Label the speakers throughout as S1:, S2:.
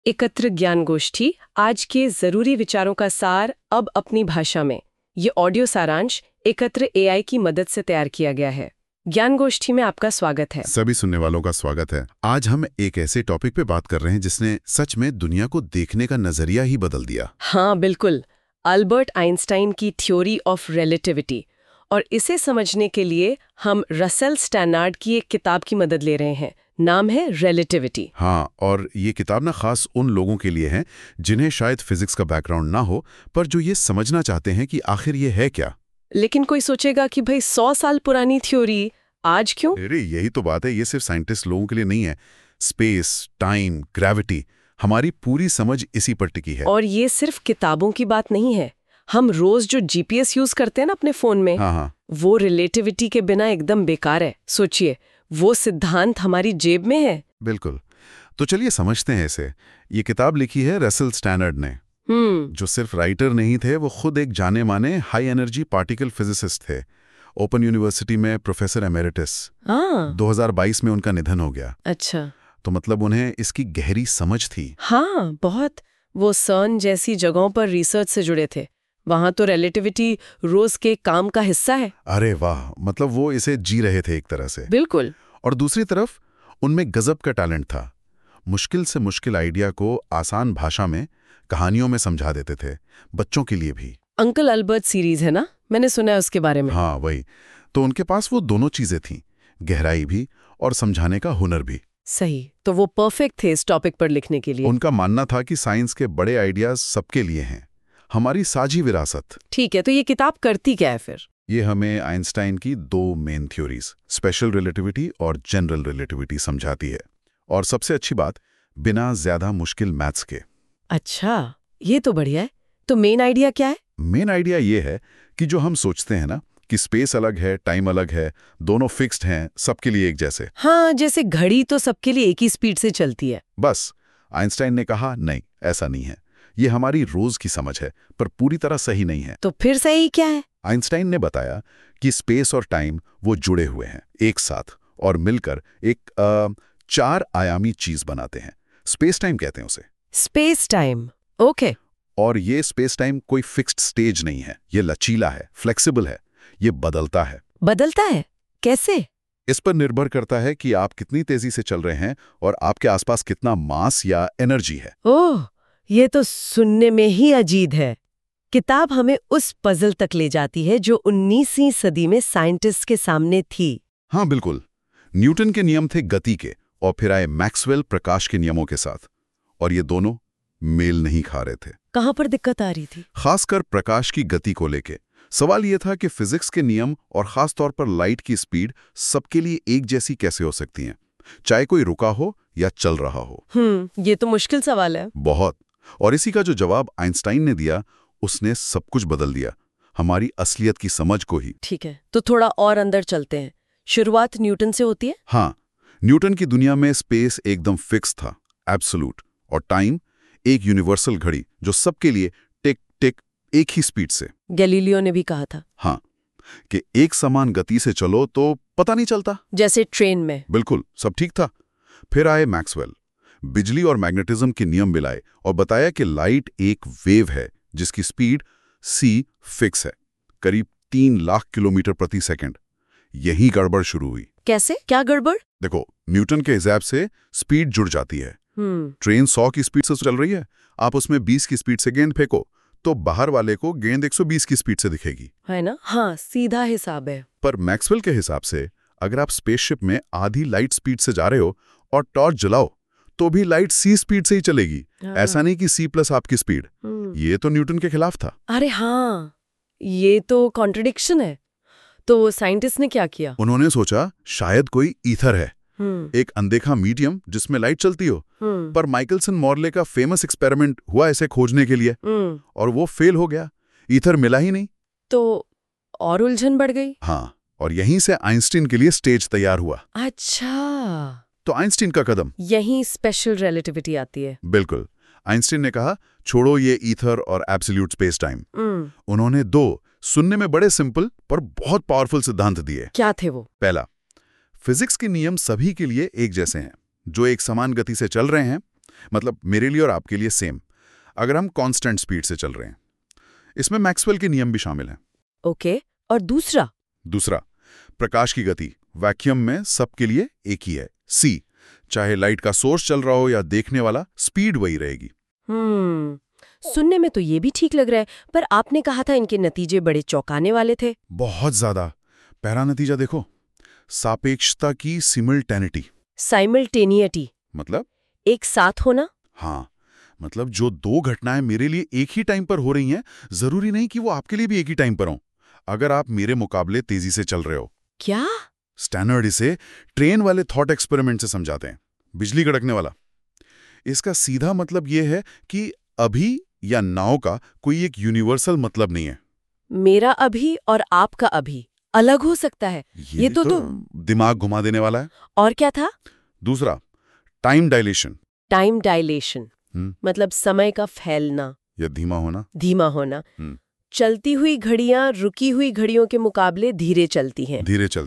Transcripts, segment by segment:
S1: एकत्र ज्ञान गोष्ठी, आज के जरूरी विचारों का सार अब अपनी भाषा में। ये ऑडियो सारांश एकत्र एआई की मदद से तैयार किया गया है। ज्ञान गोष्ठी में आपका स्वागत है।
S2: सभी सुनने वालों का स्वागत है। आज हम एक ऐसे टॉपिक पे बात कर रहे हैं जिसने सच में दुनिया को देखने का नजरिया ही बदल दिया।
S1: हाँ बिल्कुल, अल्बर्ट आइंस्टाइन की थ्योरी ऑफ रिलेटिविटी। और इसे समझने के लिए हम रसेल स्टैनार्ड की एक किताब की मदद ले रहे हैं। नाम है रिलेटिविटी।
S2: हाँ, और ये किताब ना खास उन लोगों के लिए है जिन्हें शायद फिजिक्स का बैकग्राउंड ना हो, पर जो ये समझना चाहते हैं कि आखिर ये है क्या।
S1: लेकिन कोई सोचेगा कि भाई 100 साल पुरानी थ्योरी आज क्यों?
S2: अरे यही तो बात है, ये सिर्फ साइंटिस्ट लोगों के लिए नहीं है। स्पेस, टाइम, ग्रेविटी, हमारी पूरी समझ इसी पर टिकी है।
S1: और ये सिर्फ किताबों की बात नहीं है। हम रोज जो जीपीएस यूज करते हैं ना अपने फोन में,
S2: हाँ,
S1: वो रिलेटिविटी के बिना एकदम बेकार है। सोचिए, वो सिद्धांत हमारी जेब में है।
S2: बिल्कुल। तो चलिए समझते हैं इसे। ये किताब लिखी है रसेल स्टैनार्ड ने, जो सिर्फ राइटर नहीं थे, वो खुद एक जाने माने हाई एनर्जी पार्टिकल फिजिसिस्ट थे। ओपन यूनिवर्सिटी में प्रोफेसर एमेरिटस। 2022 में उनका निधन हो गया।
S1: अच्छा।
S2: तो मतलब उन्हें इसकी गहरी समझ थी।
S1: हाँ बहुत। वो सर्न जैसी जगहों पर रिसर्च से जुड़े थे। वहां तो रिलेटिविटी रोज के काम का हिस्सा है।
S2: अरे वाह, मतलब वो इसे जी रहे थे एक तरह से।
S1: बिल्कुल।
S2: और दूसरी तरफ उनमें गजब का टैलेंट था। मुश्किल से मुश्किल आइडिया को आसान भाषा में, कहानियों में समझा देते थे, बच्चों के लिए भी।
S1: अंकल अल्बर्ट सीरीज है ना, मैंने सुना है उसके बारे में।
S2: हाँ वही। तो उनके पास वो दोनों चीजें थीं, गहराई भी और समझाने का हुनर भी।
S1: सही। तो वो परफेक्ट थे इस टॉपिक पर लिखने के लिए।
S2: उनका मानना था कि साइंस के बड़े आइडियाज सबके लिए हैं, हमारी साझी विरासत।
S1: ठीक है, तो ये किताब करती क्या है फिर?
S2: ये हमें आइंस्टाइन की दो मेन थ्योरीज, स्पेशल रिलेटिविटी और जनरल रिलेटिविटी समझाती है। और सबसे अच्छी बात, बिना ज्यादा मुश्किल मैथ्स के।
S1: अच्छा, ये तो बढ़िया है। तो मेन आइडिया क्या है?
S2: मेन आइडिया ये है कि जो हम सोचते हैं ना कि स्पेस अलग है, टाइम अलग है, दोनों फिक्स्ड हैं, सबके लिए एक जैसे।
S1: हाँ, जैसे घड़ी तो सबके लिए एक ही स्पीड से चलती है।
S2: बस आइंस्टाइन ने कहा नहीं, ऐसा नहीं है। ये हमारी रोज की समझ है, पर पूरी तरह सही नहीं है।
S1: तो फिर सही क्या है?
S2: आइंस्टाइन ने बताया कि स्पेस और टाइम वो जुड़े हुए हैं एक साथ, और मिलकर एक 4 आयामी चीज बनाते हैं। स्पेस टाइम कहते हैं उसे।
S1: Space time, okay.
S2: और ये स्पेस टाइम कोई फिक्स्ड स्टेज नहीं है, ये लचीला है, फ्लेक्सिबल है, ये बदलता है।
S1: बदलता है? कैसे?
S2: इस पर निर्भर करता है कि आप कितनी तेजी से चल रहे हैं और आपके आसपास कितना मास या एनर्जी है।
S1: ओह, ये तो सुनने में ही अजीब है। किताब हमें उस पजल तक ले जाती है जो 19वीं सदी में साइंटिस्ट के सामने थी।
S2: हाँ बिल्कुल। न्यूटन के नियम थे गति के, और फिर आए मैक्सवेल प्रकाश के नियमों के साथ, और ये दोनों मेल नहीं खा रहे थे।
S1: कहाँ पर दिक्कत आ रही थी?
S2: खासकर प्रकाश की गति को लेके। सवाल ये था कि फिजिक्स के नियम और खास तौर पर लाइट की स्पीड सबके लिए एक जैसी कैसे हो सकती हैं, चाहे कोई रुका हो या चल रहा हो।
S1: ये तो मुश्किल सवाल है।
S2: बहुत। और इसी का जो जवाब आइंस्टाइन ने दिया, उसने सब कुछ बदल दिया, हमारी असलियत की समझ को ही।
S1: ठीक है, तो थोड़ा और अंदर चलते हैं। शुरुआत न्यूटन से होती है।
S2: हाँ, न्यूटन की दुनिया में स्पेस एकदम फिक्स था, एब्सोल्यूट, और टाइम एक यूनिवर्सल घड़ी जो सबके लिए टिक टिक एक ही स्पीड से।
S1: गैलीलियो ने भी कहा था।
S2: हाँ, कि एक समान गति से चलो तो पता नहीं चलता,
S1: जैसे ट्रेन में।
S2: बिल्कुल, सब ठीक था। फिर आए मैक्सवेल, बिजली और मैग्नेटिज्म के नियम मिलाए और बताया कि लाइट एक वेव है जिसकी स्पीड c फिक्स है, करीब 3 लाख किलोमीटर प्रति सेकंड। यही गड़बड़ शुरू हुई।
S1: कैसे? क्या गड़बड़?
S2: देखो, न्यूटन के हिसाब से स्पीड जुड़ जाती है। ट्रेन 100 की स्पीड से चल रही है, आप उसमें 20 की स्पीड से गेंद फेंको तो बाहर वाले को गेंद 120 की स्पीड से दिखेगी,
S1: है ना? हाँ, सीधा हिसाब है।
S2: पर मैक्सवेल के हिसाब से अगर आप स्पेसशिप में आधी लाइट स्पीड से जा रहे हो और टॉर्च जलाओ तो भी लाइट c स्पीड से ही चलेगी। ऐसा नहीं कि c प्लस आपकी स्पीड। ये तो न्यूटन के खिलाफ था।
S1: अरे हाँ, ये तो कॉन्ट्रडिक्शन है। तो साइंटिस्ट ने क्या किया?
S2: उन्होंने सोचा शायद कोई ईथर है, एक अनदेखा मीडियम जिसमें लाइट चलती हो। पर माइकलसन मॉर्ले का फेमस एक्सपेरिमेंट हुआ इसे खोजने के लिए, और वो फेल हो गया, ईथर मिला ही नहीं।
S1: तो और उलझन बढ़ गई।
S2: हाँ, और यहीं से आइंस्टीन के लिए स्टेज तैयार हुआ।
S1: अच्छा,
S2: तो आइंस्टीन का कदम,
S1: यहीं स्पेशल रिलेटिविटी आती है।
S2: बिल्कुल। आइंस्टीन ने कहा छोड़ो ये ईथर और एब्सोल्यूट स्पेस टाइम। उन्होंने 2 सुनने में बड़े सिंपल पर बहुत पावरफुल सिद्धांत दिए।
S1: क्या थे वो?
S2: पहला, फिजिक्स के नियम सभी के लिए एक जैसे हैं, जो एक समान गति से चल रहे हैं, मतलब मेरे लिए और आपके लिए सेम, अगर हम कांस्टेंट स्पीड से चल रहे हैं। इसमें मैक्सवेल के नियम भी शामिल हैं।
S1: ओके, और दूसरा
S2: प्रकाश की गति वैक्यूम में सबके लिए एक ही है, c। चाहे लाइट का सोर्स चल रहा हो या देखने वाला, स्पीड वही रहेगी।
S1: सुनने में तो ये भी ठीक लग रहा है, पर आपने कहा था इनके नतीजे बड़े चौंकाने वाले थे।
S2: बहुत ज्यादा। पहला नतीजा देखो, सापेक्षता की सिमल्टेनिटी।
S1: साइमल्टेनियटी
S2: मतलब
S1: एक साथ होना।
S2: हाँ, मतलब जो दो घटनाएं मेरे लिए एक ही टाइम पर हो रही हैं, जरूरी नहीं कि वो आपके लिए भी एक ही टाइम पर हों। अगर आप मेरे मुकाबले तेजी से चल रहे हो।
S1: क्या?
S2: स्टैनर्ड इसे ट्रेन वाले थॉट एक्सपेरिमेंट से समझाते हैं, बिजली कड़कने वाला। इसका सीधा मतलब यह है कि अभी या नाउ का कोई एक यूनिवर्सल मतलब नहीं है।
S1: मेरा अभी और आपका अभी अलग हो सकता है। ये तो
S2: दिमाग घुमा देने वाला है।
S1: और क्या था?
S2: दूसरा, टाइम डायलेशन।
S1: टाइम डायलेशन मतलब समय का फैलना
S2: या धीमा होना।
S1: चलती हुई घड़ियां रुकी हुई घड़ियों के मुकाबले धीरे चलती हैं।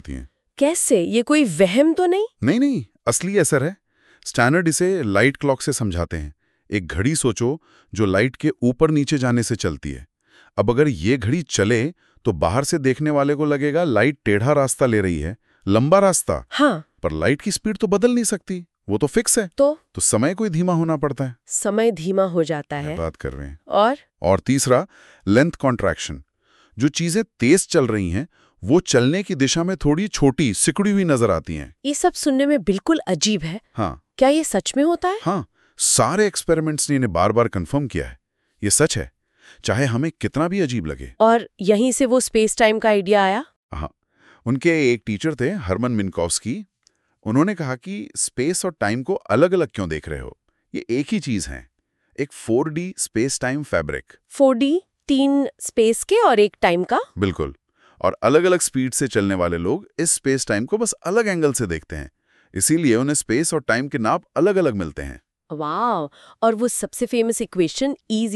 S1: कैसे? ये कोई वहम तो नहीं?
S2: नहीं, असली असर है। स्टैनर्ड इसे लाइट क्लॉक से समझाते हैं। एक घड़ी सोचो जो लाइट के ऊपर नीचे जाने से चलती है। अब अगर ये घड़ी चले तो बाहर से देखने वाले को लगेगा लाइट टेढ़ा रास्ता ले रही है, लंबा रास्ता।
S1: हाँ,
S2: पर लाइट की स्पीड तो बदल नहीं सकती, वो तो फिक्स है। तो समय को ही धीमा होना पड़ता है।
S1: समय धीमा हो जाता है।
S2: बात कर रहे हैं। और तीसरा, लेंथ कॉन्ट्रैक्शन। जो चीजें तेज चल रही हैं वो चलने की दिशा में थोड़ी छोटी सिकुड़ी हुई नजर आती हैं।
S1: ये सब सुनने में बिल्कुल अजीब है।
S2: हाँ।
S1: क्या ये सच में होता है?
S2: हाँ, सारे एक्सपेरिमेंट्स ने इन्हें बार बार कंफर्म किया है। ये सच है, चाहे हमें कितना भी अजीब लगे।
S1: और यहीं से वो स्पेस टाइम का आइडिया आया?
S2: हाँ, उनके एक टीचर थे हरमन मिन्कोव्स्की। उन्होंने कहा कि स्पेस और टाइम को अलग अलग क्यों देख रहे हो, ये एक ही चीज है, एक 4D space time fabric.
S1: 4D, 3 space के और एक टाइम का।
S2: बिल्कुल। और अलग अलग स्पीड से चलने वाले लोग इस स्पेस टाइम को बस अलग एंगल से देखते हैं, इसीलिए उन्हें स्पेस और टाइम के नाप अलग अलग मिलते हैं।
S1: वाह! और वो सबसे फेमस इक्वेशन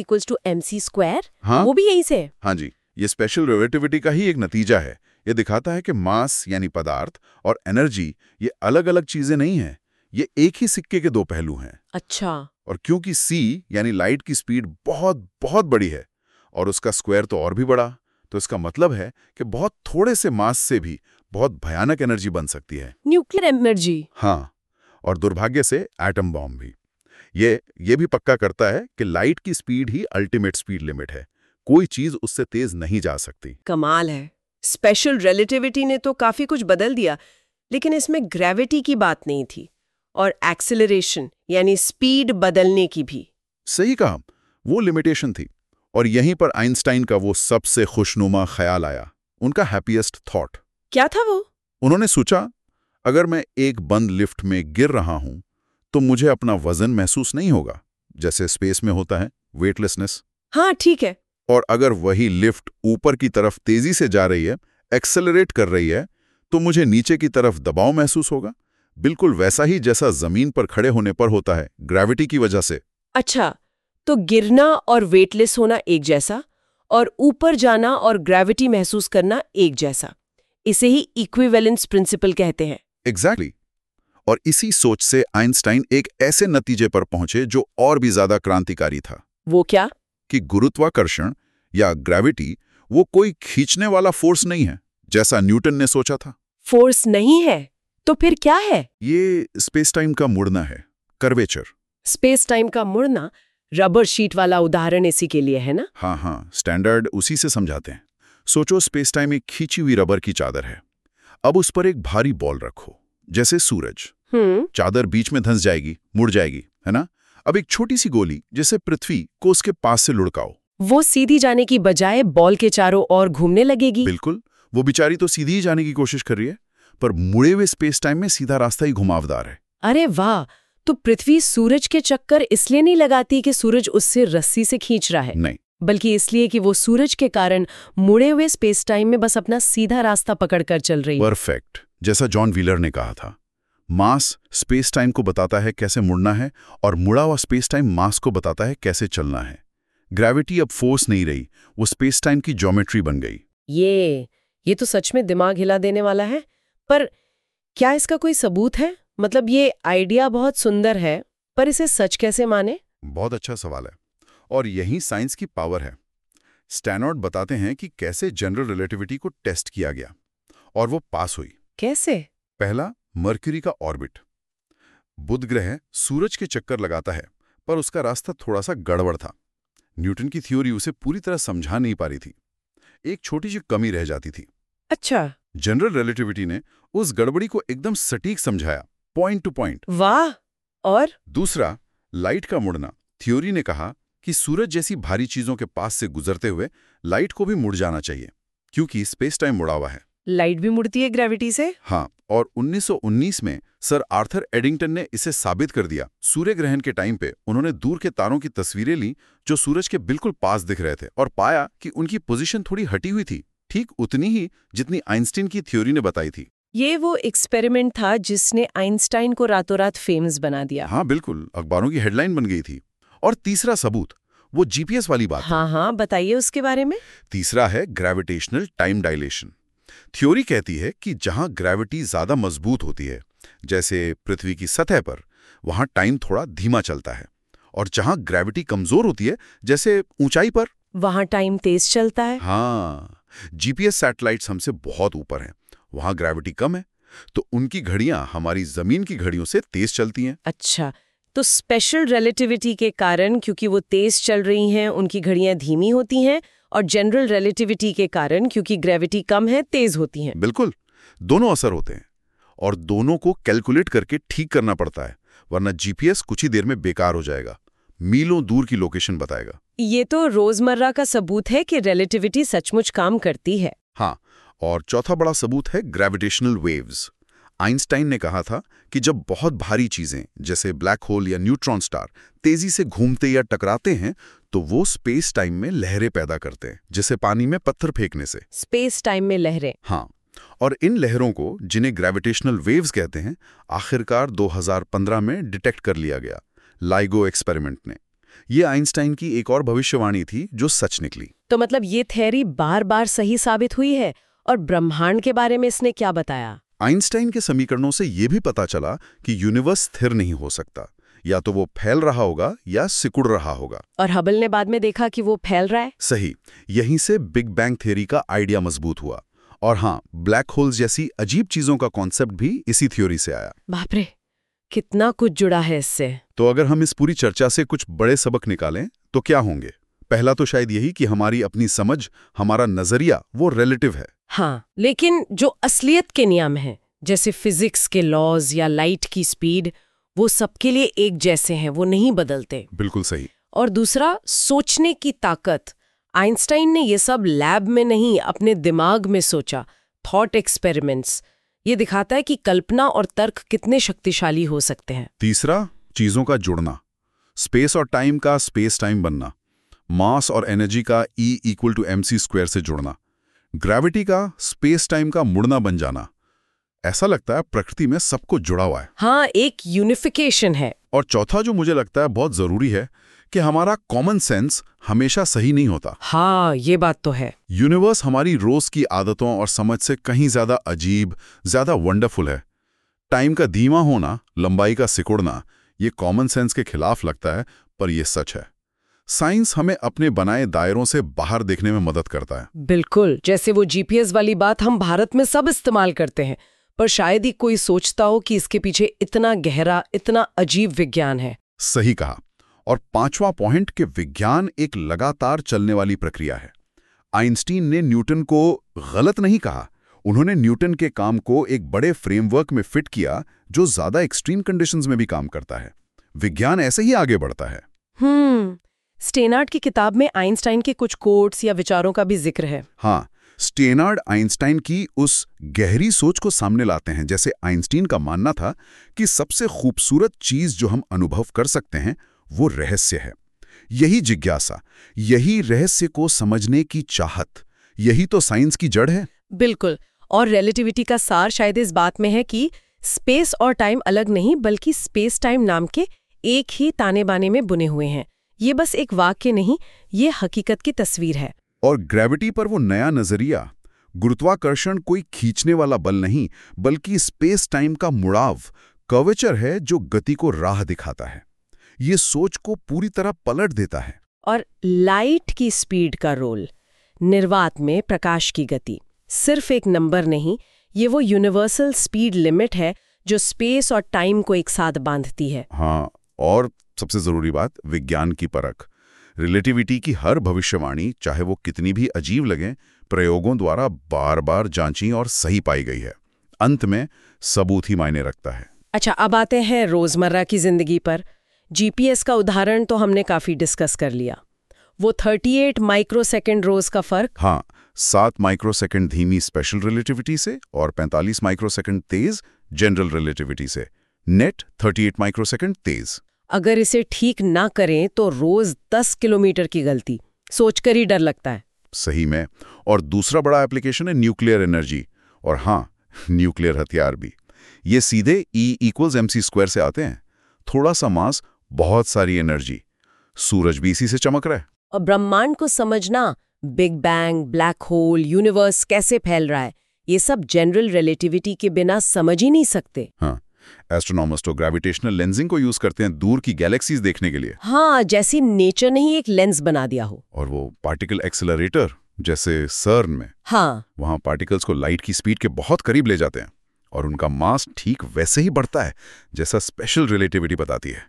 S1: E=mc²,
S2: हाँ?
S1: वो भी यहीं से?
S2: हाँ जी, ये स्पेशल रिलेटिविटी का ही एक नतीजा है। ये दिखाता है कि मास यानी पदार्थ और एनर्जी ये अलग अलग चीजें नहीं हैं, ये एक ही सिक्के के दो पहलू हैं।
S1: अच्छा।
S2: और क्योंकि c यानी लाइट की स्पीड बहुत बहुत बड़ी है और उसका स्क्वायर तो और भी बड़ा, तो इसका मतलब है कि बहुत थोड़े से मास से भी बहुत भयानक एनर्जी बन सकती है।
S1: Nuclear energy.
S2: हाँ, और दुर्भाग्य से एटम बॉम्ब भी। ये भी पक्का करता है कि लाइट की स्पीड ही अल्टीमेट स्पीड लिमिट है, कोई चीज उससे तेज नहीं जा सकती।
S1: कमाल है। स्पेशल रिलेटिविटी ने तो काफी कुछ बदल दिया, लेकिन इसमें ग्रेविटी की बात नहीं थी और एक्सेलरेशन यानी स्पीड बदलने की भी।
S2: सही कहा, वो लिमिटेशन थी। और यहीं पर आइंस्टाइन का वो सबसे खुशनुमा ख्याल आया, उनका हैप्पीएस्ट थॉट।
S1: क्या था वो?
S2: उन्होंने सोचा, अगर मैं एक बंद लिफ्ट में गिर रहा हूं तो मुझे अपना वजन महसूस नहीं होगा, जैसे स्पेस में होता है वेटलेसनेस।
S1: हाँ, ठीक है।
S2: और अगर वही लिफ्ट ऊपर की तरफ तेजी से जा रही है, एक्सेलरेट कर रही है, तो मुझे नीचे की तरफ दबाव महसूस होगा, बिल्कुल वैसा ही जैसा जमीन पर खड़े होने पर होता है, ग्रेविटी की वजह से।
S1: अच्छा, तो गिरना और वेटलेस होना एक जैसा, और ऊपर जाना और ग्रेविटी महसूस करना एक जैसा। इसे ही इक्विवेलेंस प्रिंसिपल कहते हैं।
S2: एग्जैक्टली। और इसी सोच से आइंस्टाइन एक ऐसे नतीजे पर पहुंचे जो और भी ज्यादा क्रांतिकारी था।
S1: वो क्या?
S2: कि गुरुत्वाकर्षण या ग्रेविटी वो कोई खींचने वाला फोर्स नहीं है, जैसा न्यूटन ने सोचा था।
S1: फोर्स नहीं है, तो फिर क्या है?
S2: ये स्पेस टाइम का मुड़ना है, कर्वेचर।
S1: स्पेस टाइम का मुड़ना रबर शीट वाला उदाहरण इसी के लिए है ना?
S2: हाँ, स्टैंडर्ड उसी से समझाते हैं। सोचो स्पेस टाइम एक खींची हुई रबर की चादर है। अब उस पर एक भारी बॉल रखो, जैसे सूरज। चादर बीच में धंस जाएगी, मुड़ जाएगी, है ना? अब एक छोटी सी गोली जैसे पृथ्वी को उसके पास से लुढ़काओ,
S1: वो सीधी जाने की बजाय बॉल के चारों ओर घूमने लगेगी।
S2: बिल्कुल, वो बेचारी तो सीधी ही जाने की कोशिश कर रही है, पर मुड़े हुए स्पेस टाइम में सीधा रास्ता ही घुमावदार है।
S1: अरे वाह! तो पृथ्वी सूरज के चक्कर इसलिए नहीं लगाती कि सूरज उससे रस्सी से खींच रहा है,
S2: नहीं,
S1: बल्कि इसलिए कि वो सूरज के कारण मुड़े हुए स्पेस टाइम में बस अपना सीधा रास्ता पकड़कर चल रही है।
S2: परफेक्ट। जैसा जॉन व्हीलर ने कहा था, मास स्पेस टाइम को बताता है कैसे मुड़ना है, और मुड़ा हुआ स्पेस टाइम मास को बताता है कैसे चलना है। ग्रेविटी अब फोर्स नहीं रही, वो स्पेस टाइम की ज्योमेट्री बन गई।
S1: ये तो सच में दिमाग हिला देने वाला है। पर क्या इसका कोई सबूत है? मतलब ये आइडिया बहुत सुंदर है, पर इसे सच कैसे माने?
S2: बहुत अच्छा सवाल है, और यही साइंस की पावर है। स्टैनॉर्ड बताते हैं कि कैसे जनरल रिलेटिविटी को टेस्ट किया गया, और वो पास हुई।
S1: कैसे?
S2: पहला, मर्क्यूरी का ऑर्बिट। बुध ग्रह सूरज के चक्कर लगाता है, पर उसका रास्ता थोड़ा सा गड़बड़ था। न्यूटन की थ्योरी उसे पूरी तरह समझा नहीं पा रही थी। एक छोटी सी कमी रह जाती थी।
S1: अच्छा।
S2: जनरल रिलेटिविटी ने उस गड़बड़ी को एकदम सटीक समझाया, पॉइंट टू पॉइंट।
S1: वाह। और?
S2: दूसरा, लाइट का मुड़ना। थ्योरी ने कहा कि सूरज जैसी भारी चीजों के पास से गुजरते हुए लाइट को भी मुड़ जाना चाहिए, क्योंकि स्पेस टाइम मुड़ा हुआ है।
S1: लाइट भी मुड़ती है ग्रेविटी से?
S2: हाँ, और 1919 में सर आर्थर एडिंगटन ने इसे साबित कर दिया। सूर्य ग्रहण के टाइम पे उन्होंने दूर के तारों की तस्वीरें ली जो सूरज के बिल्कुल पास दिख रहे थे, और पाया कि उनकी पोजीशन थोड़ी हटी हुई थी, ठीक उतनी ही जितनी आइंस्टीन की थ्योरी ने बताई थी।
S1: ये वो एक्सपेरिमेंट था जिसने आइंस्टाइन को रातों रात फेमस बना दिया।
S2: हाँ बिल्कुल, अखबारों की हेडलाइन बन गई थी। और तीसरा सबूत, वो जीपीएस वाली बात।
S1: हाँ, बताइए उसके बारे में।
S2: तीसरा है ग्रेविटेशनल टाइम डायलेशन। थ्योरी कहती है कि जहां ग्रेविटी ज्यादा मजबूत होती है, जैसे पृथ्वी की सतह पर, वहां टाइम थोड़ा धीमा चलता है, और जहां ग्रेविटी कमजोर होती है, जैसे ऊंचाई पर,
S1: वहां टाइम तेज चलता है।
S2: हाँ, जीपीएस सैटेलाइट्स हमसे बहुत ऊपर हैं, वहां ग्रेविटी कम है, तो उनकी घड़ियां हमारी जमीन की घड़ियों से तेज चलती हैं।
S1: अच्छा, तो स्पेशल रिलेटिविटी के कारण, क्योंकि वो तेज चल रही हैं, उनकी घड़ियां धीमी होती हैं, और जनरल रिलेटिविटी के कारण, क्योंकि ग्रेविटी कम है, तेज होती हैं।
S2: बिल्कुल, दोनों असर होते हैं, और दोनों को कैलकुलेट करके ठीक करना पड़ता है, वरना जीपीएस कुछ ही देर में बेकार हो जाएगा, मीलों दूर की लोकेशन बताएगा।
S1: ये तो रोजमर्रा का सबूत है कि रिलेटिविटी सचमुच काम करती है।
S2: हाँ, और चौथा बड़ा सबूत है ग्रेविटेशनल वेव्स। आइंस्टाइन ने कहा था कि जब बहुत भारी चीजें जैसे ब्लैक होल या न्यूट्रॉन स्टार तेजी से घूमते या टकराते हैं, तो वो स्पेस टाइम में लहरें पैदा करते हैं, जैसे पानी में पत्थर फेंकने से।
S1: स्पेस टाइम में लहरें?
S2: हाँ, और इन लहरों को, जिन्हें ग्रेविटेशनल वेव्स कहते हैं, आखिरकार 2015 में डिटेक्ट कर लिया गया लाइगो एक्सपेरिमेंट ने। ये आइंस्टाइन की एक और भविष्यवाणी थी जो सच निकली।
S1: तो मतलब ये थ्योरी बार बार सही साबित हुई है। और ब्रह्मांड के बारे में इसने क्या बताया?
S2: आइंस्टाइन के समीकरणों से यह भी पता चला कि यूनिवर्स स्थिर नहीं हो सकता, या तो वो फैल रहा होगा या सिकुड़ रहा होगा।
S1: और हबल ने बाद में देखा कि वो फैल रहा है।
S2: सही, यहीं से बिग बैंग थ्योरी का आइडिया मजबूत हुआ। और हाँ, ब्लैक होल्स जैसी अजीब चीजों का कॉन्सेप्ट भी इसी थ्योरी से आया।
S1: बाप रे, कितना कुछ जुड़ा है इससे।
S2: तो अगर हम इस पूरी चर्चा से कुछ बड़े सबक निकालें तो क्या होंगे? पहला तो शायद यही कि हमारी अपनी समझ, हमारा नजरिया, वो रिलेटिव है।
S1: हाँ, लेकिन जो असलियत के नियम हैं, जैसे फिजिक्स के लॉज या लाइट की स्पीड, वो सबके लिए एक जैसे हैं, वो नहीं बदलते।
S2: बिल्कुल सही।
S1: और दूसरा, सोचने की ताकत। आइंस्टाइन ने ये सब लैब में नहीं, अपने दिमाग में सोचा। Thought experiments. ये दिखाता है कि कल्पना और तर्क कितने शक्तिशाली हो सकते हैं।
S2: तीसरा, चीजों का जुड़ना। स्पेस और टाइम का स्पेस टाइम बनना। मास और एनर्जी का E=mc² से जुड़ना। ग्रेविटी का स्पेस टाइम का मुड़ना बन जाना। ऐसा लगता है प्रकृति में सब कुछ जुड़ा हुआ है।
S1: हाँ, एक यूनिफिकेशन है।
S2: और चौथा जो मुझे लगता है बहुत जरूरी है, कि हमारा कॉमन सेंस हमेशा सही नहीं होता।
S1: हाँ, ये बात तो है।
S2: यूनिवर्स हमारी रोज की आदतों और समझ से कहीं ज्यादा अजीब, ज्यादा वंडरफुल है। टाइम का धीमा होना, लंबाई का सिकुड़ना, ये कॉमन सेंस के खिलाफ लगता है, पर यह सच है। साइंस हमें अपने बनाए दायरों से बाहर देखने में मदद करता है।
S1: बिल्कुल, जैसे वो जीपीएस वाली बात हम भारत में सब इस्तेमाल करते हैं, पर शायद ही कोई सोचता हो कि इसके पीछे इतना गहरा, इतना अजीब विज्ञान है।
S2: सही कहा। और पांचवा पॉइंट कि विज्ञान एक लगातार चलने वाली प्रक्रिया है। आइंस्टीन ने न्यूटन को गलत नहीं कहा, उन्होंने न्यूटन के काम को एक बड़े फ्रेमवर्क में फिट किया जो ज्यादा एक्सट्रीम कंडीशंस में भी काम करता है। विज्ञान ऐसे ही आगे बढ़ता है।
S1: स्टेनार्ड की किताब में आइंस्टाइन के कुछ कोट्स या विचारों का भी जिक्र है।
S2: हाँ, स्टेनार्ड आइंस्टाइन की उस गहरी सोच को सामने लाते हैं। जैसे आइंस्टीन का मानना था कि सबसे खूबसूरत चीज जो हम अनुभव कर सकते हैं वो रहस्य है। यही जिज्ञासा, यही रहस्य को समझने की चाहत, यही तो साइंस की जड़ है।
S1: बिल्कुल। और रिलेटिविटी का सार शायद इस बात में है कि स्पेस और टाइम अलग नहीं, बल्कि स्पेस टाइम नाम के एक ही ताने बाने में बुने हुए हैं। ये बस एक वाक्य नहीं, ये हकीकत की तस्वीर है।
S2: और ग्रेविटी पर वो नया नजरिया, गुरुत्वाकर्षण कोई खींचने वाला बल नहीं, बल्कि स्पेस टाइम का मुड़ाव, कर्वेचर है जो गति को राह दिखाता है। ये सोच को पूरी तरह पलट देता है।
S1: और लाइट की स्पीड का रोल, निर्वात में प्रकाश की गति सिर्फ एक नंबर नहीं, ये वो यूनिवर्सल स्पीड लिमिट है जो स्पेस और टाइम को एक साथ बांधती है।
S2: हाँ, और सबसे जरूरी बात, विज्ञान की परख। रिलेटिविटी की हर भविष्यवाणी, चाहे वो कितनी भी अजीब लगे, प्रयोगों द्वारा बार बार जांची और सही पाई गई है। अंत में सबूत ही मायने रखता है।
S1: अच्छा, अब आते हैं रोजमर्रा की जिंदगी पर। जीपीएस का उदाहरण तो हमने काफी डिस्कस कर लिया। वो 38 माइक्रोसेकंड रोज का फर्क।
S2: हाँ, 7 माइक्रोसेकंड धीमी स्पेशल रिलेटिविटी से और 45 माइक्रोसेकंड तेज जनरल रिलेटिविटी से। नेट 38 माइक्रोसेकंड तेज।
S1: अगर इसे ठीक ना करें तो रोज 10 किलोमीटर की गलती, सोचकर ही डर लगता है।
S2: सही में। और दूसरा बड़ा एप्लीकेशन है न्यूक्लियर एनर्जी, और हाँ, न्यूक्लियर हथियार भी। ये सीधे E=mc² से आते हैं। थोड़ा सा मास, बहुत सारी एनर्जी। सूरज भी इसी से चमक रहा है।
S1: और ब्रह्मांड को समझना, big bang, black hole, universe कैसे फैल रहा है, ये सब जनरल रिलेटिविटी के बिना समझ ही नहीं सकते।
S2: हाँ, एस्ट्रोनॉमर्स तो ग्रेविटेशनल लेंसिंग को यूज करते हैं दूर की गैलेक्सीज देखने के लिए।
S1: हाँ, जैसी नेचर ने ही एक लेंस बना दिया हो।
S2: और वो पार्टिकल एक्सेलरेटर, जैसे सर्न में,
S1: हाँ,
S2: वहां पार्टिकल्स को लाइट की स्पीड के बहुत करीब ले जाते हैं और उनका मास ठीक वैसे ही बढ़ता है जैसा स्पेशल रिलेटिविटी बताती है।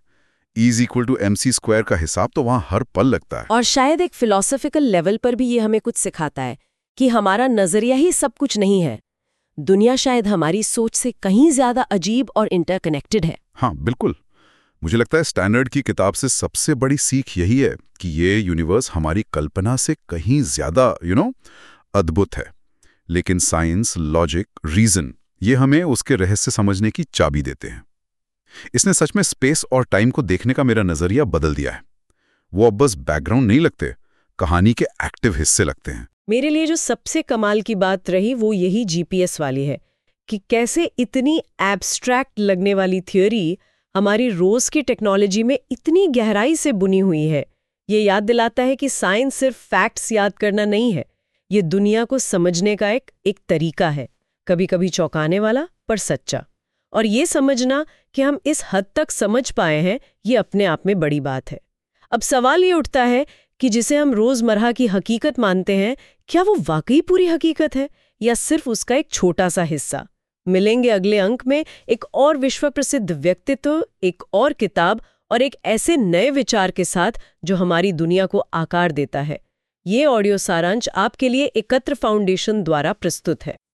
S2: E=mc² का हिसाब तो वहां हर पल लगता है।
S1: और शायद एक फिलॉसफिकल लेवल पर भी ये हमें कुछ सिखाता है कि हमारा नजरिया ही सब कुछ नहीं है। दुनिया शायद हमारी सोच से कहीं ज्यादा अजीब और इंटरकनेक्टेड है।
S2: हाँ, बिल्कुल। मुझे लगता है स्टैंडर्ड की किताब से सबसे बड़ी सीख यही है कि ये यूनिवर्स हमारी कल्पना से कहीं ज्यादा अद्भुत है। लेकिन साइंस, लॉजिक, रीजन, ये हमें उसके रहस्य समझने की चाबी देते हैं। इसने सच में स्पेस और टाइम को देखने का मेरा नजरिया बदल दिया है। वो अब बस बैकग्राउंड नहीं लगते, कहानी के एक्टिव हिस्से लगते हैं।
S1: मेरे लिए जो सबसे कमाल की बात रही वो यही जीपीएस वाली है कि कैसे इतनी एब्स्ट्रैक्ट लगने वाली थ्योरी हमारी रोज की टेक्नोलॉजी में इतनी गहराई से बुनी हुई है। ये याद दिलाता है कि साइंस सिर्फ फैक्ट्स याद करना नहीं है, ये दुनिया को समझने का एक तरीका है, कभी कभी चौंकाने वाला पर सच्चा। और ये समझना कि हम इस हद तक समझ पाए हैं, ये अपने आप में बड़ी बात है। अब सवाल ये उठता है कि जिसे हम रोजमर्रा की हकीकत मानते हैं, क्या वो वाकई पूरी हकीकत है या सिर्फ उसका एक छोटा सा हिस्सा? मिलेंगे अगले अंक में एक और विश्व प्रसिद्ध व्यक्तित्व, एक और किताब और एक ऐसे नए विचार के साथ जो हमारी दुनिया को आकार देता है। ये ऑडियो सारांश आपके लिए एकत्र फाउंडेशन द्वारा प्रस्तुत है।